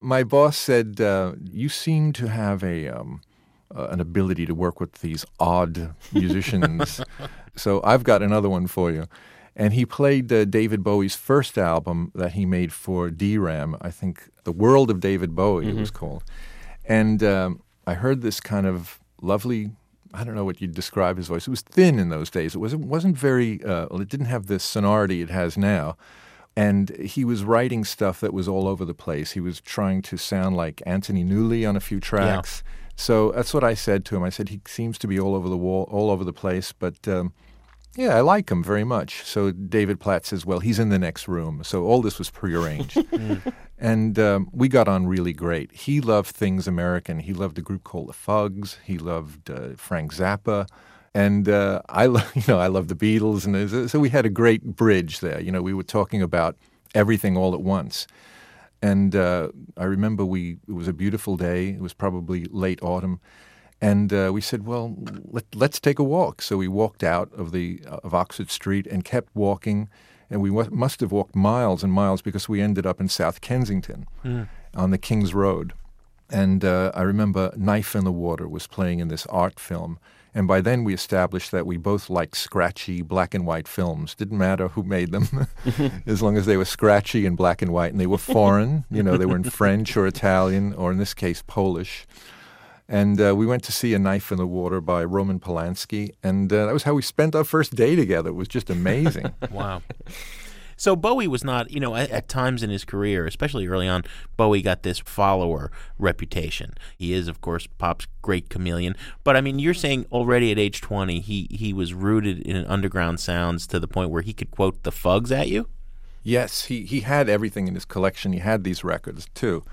My boss said, you seem to have an ability to work with these odd musicians, so I've got another one for you. And he played David Bowie's first album that he made for DRAM, I think The World of David Bowie it was called. And I heard this kind of lovely, I don't know what you'd describe his voice. It was thin in those days. It wasn't very, it didn't have the sonority it has now. And he was writing stuff that was all over the place. He was trying to sound like Anthony Newley on a few tracks. Yeah. So that's what I said to him. I said, he seems to be all over the wall, all over the place, but yeah, I like him very much. So David Platt says, well, he's in the next room. So all this was prearranged. And we got on really great. He loved things American. He loved a group called the Fugs. He loved Frank Zappa. And I love the Beatles. And so we had a great bridge there. You know, we were talking about everything all at once. And I remember it was a beautiful day. It was probably late autumn. And we said, well, let's take a walk. So we walked out of Oxford Street and kept walking. And we must have walked miles and miles because we ended up in South Kensington on the King's Road. And I remember Knife in the Water was playing in this art film. And by then we established that we both liked scratchy black and white films. Didn't matter who made them, as long as they were scratchy and black and white. And they were foreign. You know, they were in French or Italian, or in this case, Polish. And we went to see A Knife in the Water by Roman Polanski. And that was how we spent our first day together. It was just amazing. Wow. So Bowie was not, at times in his career, especially early on, Bowie got this follower reputation. He is, of course, pop's great chameleon. But, I mean, you're saying already at age 20, he was rooted in underground sounds to the point where he could quote the Fugs at you? Yes, he had everything in his collection. He had these records, too.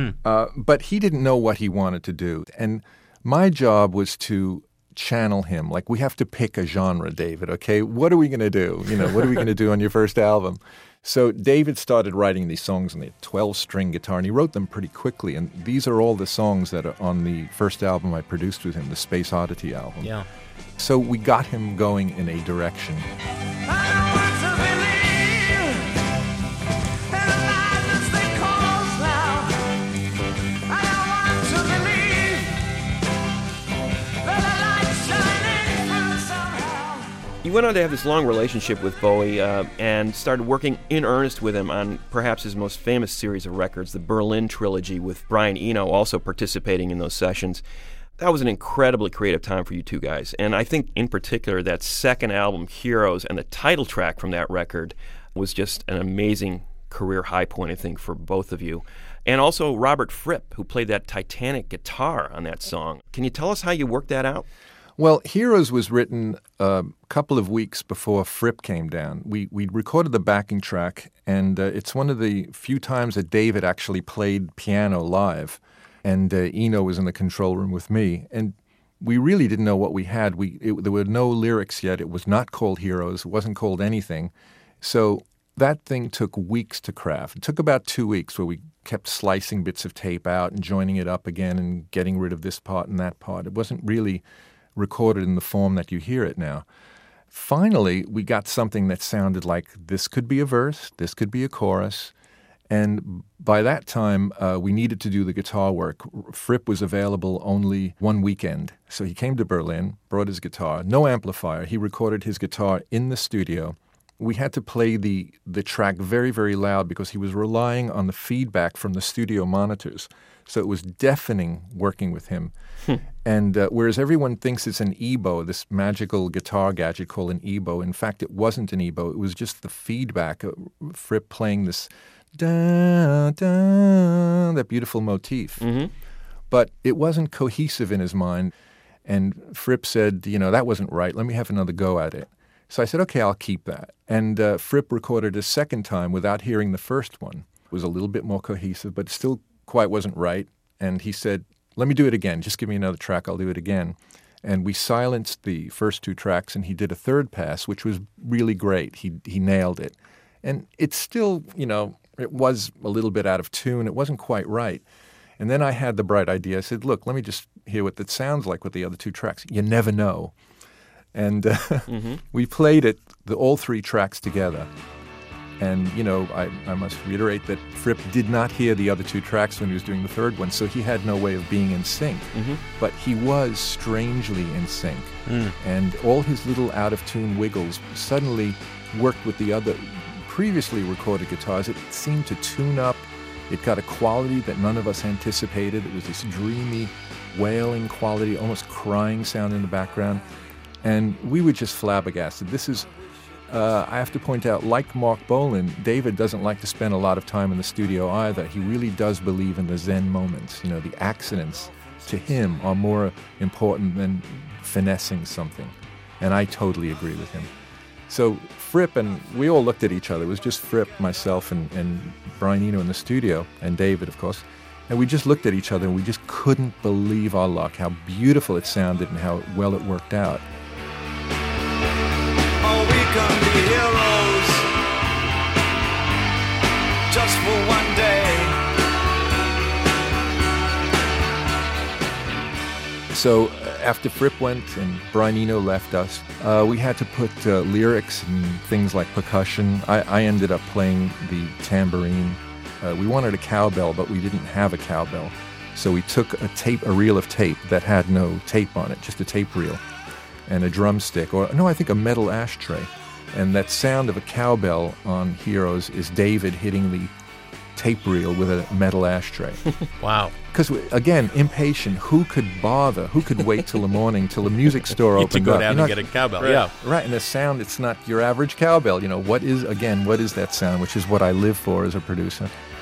But he didn't know what he wanted to do. And my job was to channel him. Like, we have to pick a genre, David, okay? What are we going to do? What are we going to do on your first album? So David started writing these songs on the 12-string guitar, and he wrote them pretty quickly. And these are all the songs that are on the first album I produced with him, the Space Oddity album. Yeah. So we got him going in a direction. You went on to have this long relationship with Bowie and started working in earnest with him on perhaps his most famous series of records, the Berlin Trilogy, with Brian Eno also participating in those sessions. That was an incredibly creative time for you two guys. And I think in particular that second album, Heroes, and the title track from that record was just an amazing career high point, I think, for both of you. And also Robert Fripp, who played that Titanic guitar on that song. Can you tell us how you worked that out? Well, Heroes was written a couple of weeks before Fripp came down. We recorded the backing track, and it's one of the few times that David actually played piano live, and Eno was in the control room with me. And we really didn't know what we had. There were no lyrics yet. It was not called Heroes. It wasn't called anything. So that thing took weeks to craft. It took about 2 weeks where we kept slicing bits of tape out and joining it up again and getting rid of this part and that part. It wasn't really recorded in the form that you hear it now. Finally, we got something that sounded like this could be a verse, this could be a chorus, and by that time, we needed to do the guitar work. Fripp was available only one weekend, so he came to Berlin, brought his guitar, no amplifier. He recorded his guitar in the studio. We had to play the track very, very loud because he was relying on the feedback from the studio monitors. So it was deafening working with him. And whereas everyone thinks it's an EBow, this magical guitar gadget called an EBow, in fact, it wasn't an EBow. It was just the feedback, Fripp playing this da, da, that beautiful motif. Mm-hmm. But it wasn't cohesive in his mind. And Fripp said, that wasn't right. Let me have another go at it. So I said, okay, I'll keep that. And Fripp recorded a second time without hearing the first one. It was a little bit more cohesive, but still quite wasn't right. And he said, let me do it again. Just give me another track. I'll do it again. And we silenced the first two tracks, and he did a third pass, which was really great. He nailed it. And it's still, it was a little bit out of tune. It wasn't quite right. And then I had the bright idea. I said, look, let me just hear what that sounds like with the other two tracks. You never know. And we played all three tracks together. And, I must reiterate that Fripp did not hear the other two tracks when he was doing the third one, so he had no way of being in sync. Mm-hmm. But he was strangely in sync. And all his little out-of-tune wiggles suddenly worked with the other previously recorded guitars. It seemed to tune up. It got a quality that none of us anticipated. It was this dreamy, wailing quality, almost crying sound in the background. And we were just flabbergasted. This is... I have to point out, like Mark Bolan, David doesn't like to spend a lot of time in the studio either. He really does believe in the Zen moments. The accidents to him are more important than finessing something. And I totally agree with him. So Fripp, and we all looked at each other. It was just Fripp, myself, and Brian Eno in the studio, and David, of course. And we just looked at each other, and we just couldn't believe our luck, how beautiful it sounded and how well it worked out. We can be heroes just for one day. So after Fripp went and Brian Eno left us, we had to put lyrics and things like percussion. I ended up playing the tambourine. We wanted a cowbell, but we didn't have a cowbell. So we took a reel of tape that had no tape on it, just a tape reel, and a drumstick, I think a metal ashtray. And that sound of a cowbell on Heroes is David hitting the tape reel with a metal ashtray. Wow. Because, again, impatient. Who could bother? Who could wait till the morning, till the music store opened up? To go down and get a cowbell, right, yeah. Right, and the sound, it's not your average cowbell. What is that sound, which is what I live for as a producer.